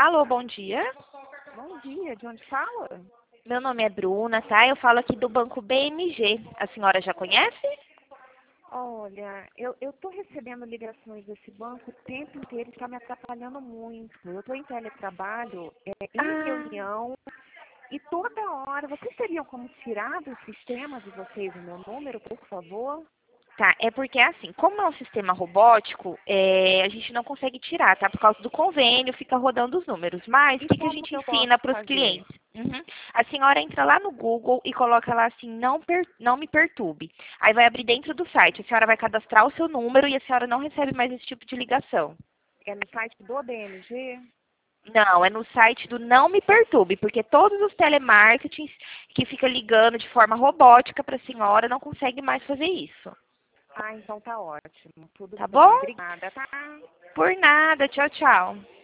Alô, bom dia. Bom dia, de onde fala? Meu nome é Bruna, tá? Eu falo aqui do Banco BMG. A senhora já conhece? Olha, eu tô recebendo ligações desse banco o tempo inteiro e está me atrapalhando muito. Eu estou em teletrabalho, em Ah, reunião, e toda hora. Vocês teriam como tirar do sistema de vocês o meu número, por favor? tá. É porque, assim, como é um sistema robótico, a gente não consegue tirar, tá? Por causa do convênio, fica rodando os números. Mas, o E que a como gente que eu posso ensina para os fazer? clientes? Uhum. A senhora entra lá no Google e coloca lá assim, não me perturbe. Aí vai abrir dentro do site. A senhora vai cadastrar o seu número e a senhora não recebe mais esse tipo de ligação. É no site do BMG? Não, é no site do Não Me Perturbe, porque todos os telemarketings que fica ligando de forma robótica para a senhora não conseguem mais fazer isso. Ah, então tá ótimo. Tudo Tá bem. bom? Obrigada, tá? Por nada. Tchau, tchau.